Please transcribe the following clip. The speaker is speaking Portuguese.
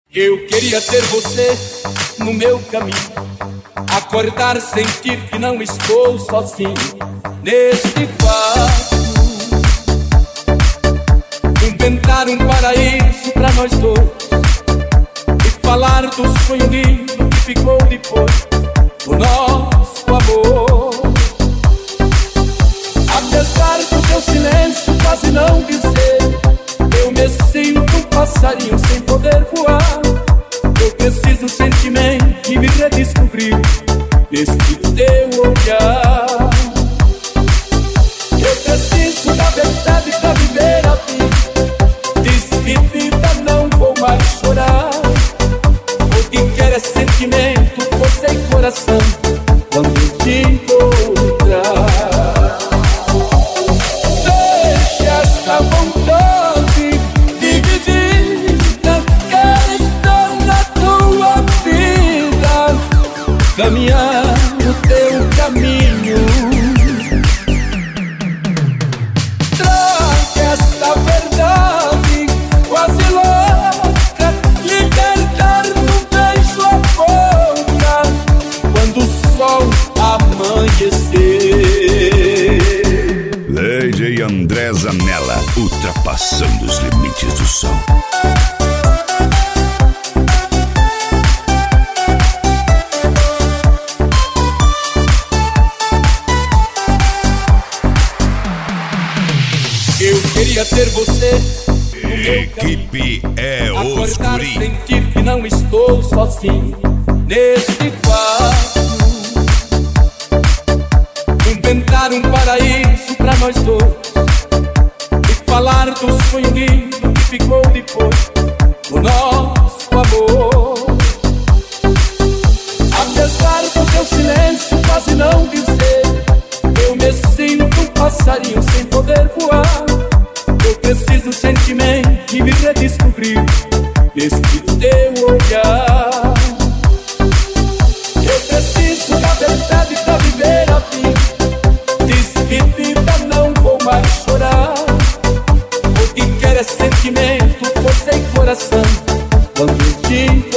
Eu queria ter você no meu caminho, acordar, sentir que não estou sozinho neste quarto, inventar um paraíso pra nós dois e falar do sonho lindo que ficou depois do nosso amor. Apesar do teu silêncio quase não dizer, eu me sinto um passarinho sem poder voar. Eu preciso um sentimento e me redescobrir neste teu olhar. Eu preciso da verdade pra viver a vida. Despedida, não vou mais chorar. O que quero é sentimento, força e coração quando eu te encontrar. Deixa esta vontade dividida, quero estar na tua vida, caminhar no teu caminho. Traga esta verdade quase louca, libertar no beijo a boca quando o sol amanhecer. DJ André Zanella, ultrapassando os limites do som. Eu queria ter você no meu caminho, Equipe é os acordar, guri. sentir que não estou sozinho neste quarto, inventar um paraíso pra nós dois e falar do sonho lindo que ficou depois do nosso amor. Apesar do teu silêncio quase não dizer, eu me sinto um passarinho sem poder voar. Eu preciso um sentimento e me redescobrir neste teu olhar. Eu preciso da verdade pra viver a vida. Despedida, não vou mais chorar. O que quero é sentimento, força e coração quando eu te